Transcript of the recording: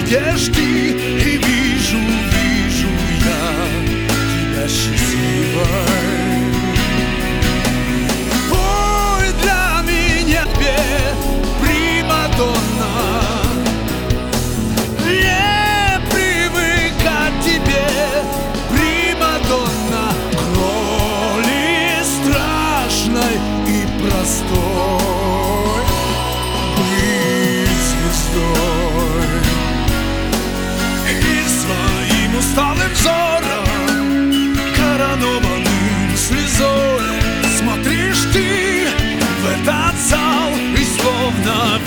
будешь ты, и вижу я тебя счастливой. Пой для меня петь, примадонна. Не привыкать тебе, примадонна, к роли страшной и простой. Быть звездой и своим усталым взором, коронованным слезой, смотришь ты в этот зал и словно